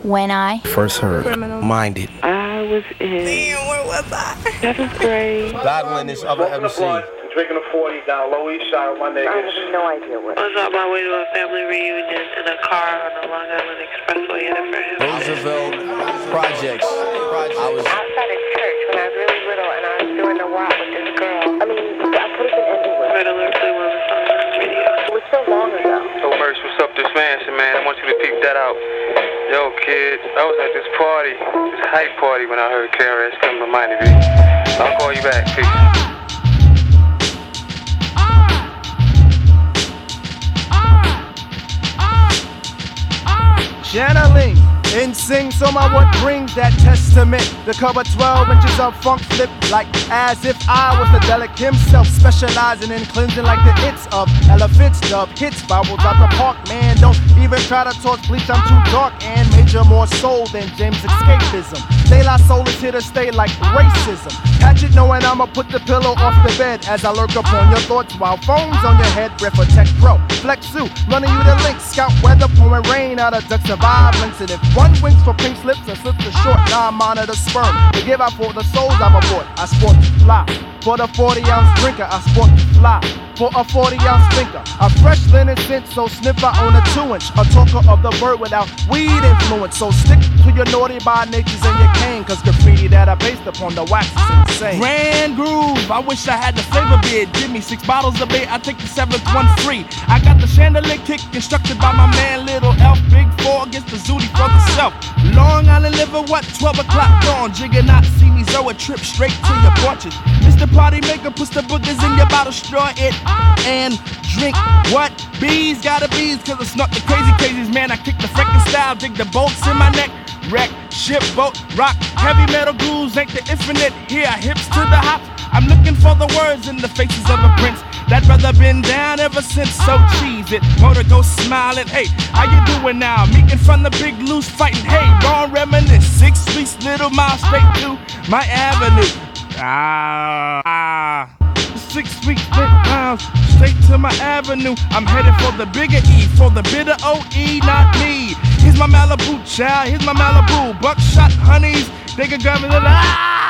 When I first heard Minded. I was in. Damn, where was I? 7th grade. Battling this other MC. Drinking a 40 down Lower East Side with my niggas. I have no idea what. I was on my way to a family reunion in a car on the Long Island Expressway in Frederick. Roosevelt Projects. I was outside of church when I was really little and I was doing a walk with this girl. I mean, I could have been anywhere. Red Alert played one of the songs on the radio. It was so long ago. Yo, Merch, what's up? This Manson, man. I want you to peep that out. Yo, kid, I was at this party, this hype party when I heard KRS come to Miami Beach. I'll call you back. Peace. Channeling, insane, so my what brings that testament. The cover 12 inches of funk flip, like as if I was the Delic himself, specializing in cleansing like the hits of elephants. Dub hits, bubbles out the park, man. Don't even try to talk bleach, I'm too dark and major more soul than James Escapism. De La Soul is here to stay like racism. Catch it knowing I'ma put the pillow off the bed as I lurk upon your thoughts while phones on your head. Ref Tech Pro, Flex Zoo, running you the link. Scout weather, pouring rain out of ducks survive links. And if one winks for pink slips and slips the short, now I monitor sperm. To give out for the souls I've aboard, I sport to fly. For the 40-ounce drinker, I sport to fly. For a 40-ounce thinker, a fresh linen scent, so sniff I own a 2-inch. A talker of the bird without weed influence. So stick to your naughty by natures and your cane, cause graffiti that I based upon the wax is insane. Grand Groove, I wish I had the flavor beer. Give me 6 bottles of beer, I take the 7th one free. I got the chandelier kick instructed by my man Little Elf. Big 4 against the Zooty for the self. Long Island liver, what? 12 o'clock dawn. Jiggernaut, see me, so a trip straight to your porches. Mr. Party Maker puts the boogers in your bottle, straw it and drink what? Bees gotta bees, cause I snuck the crazies, man. I kick the freaking style, dig the bolts in my neck. Wreck, ship, boat, rock, heavy metal grooves, ain't the infinite. Here, hips to the hop. I'm looking for the words in the faces of a prince. That brother been down ever since, so cheese it. Motor go smiling, hey, how you doing now? Meeting from the big loose fighting, hey, gon' reminisce. 6 weeks, little mile straight to my avenue. 6 weeks, miles straight to my avenue. I'm headed for the bigger E, for the bitter OE, not me. Here's my Malibu child, here's my Malibu. Buckshot honeys, they can grab me the